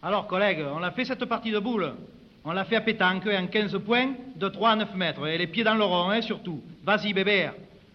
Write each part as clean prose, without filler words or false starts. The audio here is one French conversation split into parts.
Alors, collègues, on a fait cette partie de boules. On l'a fait à pétanque et en 15 points, de 3 à 9 mètres. Et les pieds dans le rond, hein, surtout. Vas-y, bébé.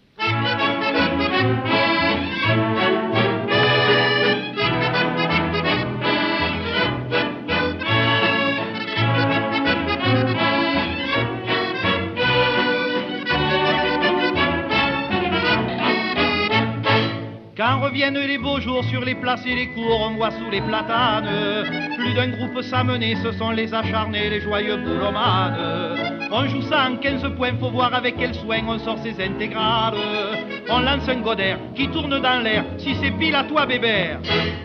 Quand reviennent les beaux jours sur les places et les cours, on voit sous les platanes plus d'un groupe s'amener, ce sont les acharnés, les joyeux boulomanes. On joue ça en 15 points, faut voir avec quel soin on sort ses intégrales. On lance un godère qui tourne dans l'air, si c'est pile à toi bébé.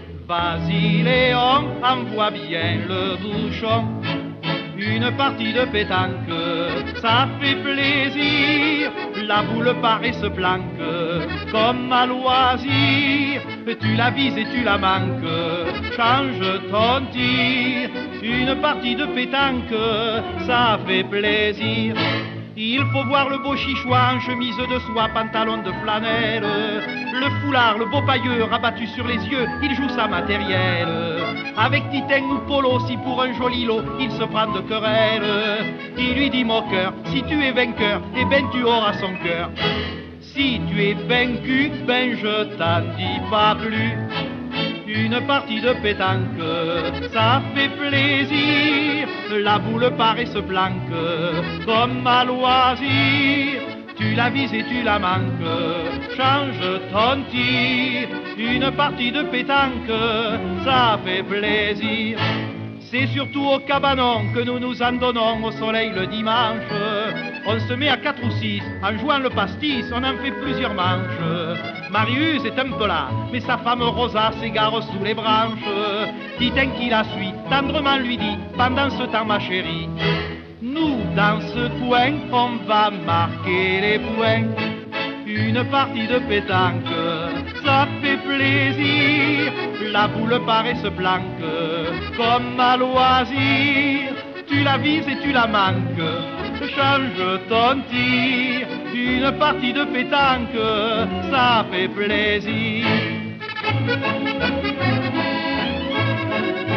Vas-y Léon, envoie bien le bouchon. Une partie de pétanque, ça fait plaisir. La boule part et se planque, comme à loisir. Tu la vises et tu la manques, change ton tir. Une partie de pétanque, ça fait plaisir. Il faut voir le beau chichois en chemise de soie, pantalon de flanelle. Le foulard, le beau pailleux rabattu sur les yeux, il joue sa matérielle. Avec Titin ou Polo, si pour un joli lot, il se prend de querelle. Il lui dit moqueur, si tu es vainqueur, eh ben tu auras son cœur. Si tu es vaincu, ben je t'en dis pas plus. Une partie de pétanque, ça fait plaisir. La boule part et se planque, comme à loisir. Tu la vises et tu la manques, change ton tir. Une partie de pétanque, ça fait plaisir. C'est surtout au cabanon que nous nous en donnons au soleil le dimanche. On se met à 4 ou 6, en jouant le pastis, on en fait plusieurs manches. Marius est un peu là, mais sa femme Rosa s'égare sous les branches. Titin qui la suit, tendrement lui dit, pendant ce temps ma chérie, nous dans ce coin, on va marquer les points. Une partie de pétanque, ça fait plaisir. La boule part et se planque, comme à loisir. Tu la vises et tu la manques, change ton tir. Une partie de pétanque, ça fait plaisir.